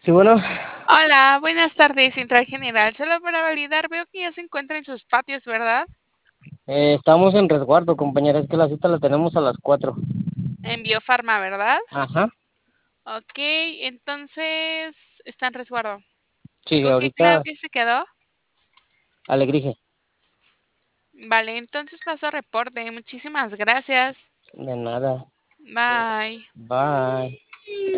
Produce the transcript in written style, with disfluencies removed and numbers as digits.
Sí, bueno, Hola, buenas tardes, Central General. Solo para validar, veo que ya se encuentra en sus patios, ¿verdad? estamos en resguardo, compañera. Es que la cita la tenemos a las 4. En Biofarma, ¿verdad? Ajá. Ok, entonces está en resguardo. Sí, ¿Con qué ahorita clave se quedó? Alegrije. Vale, entonces paso reporte. Muchísimas gracias. De nada. Bye. Bye.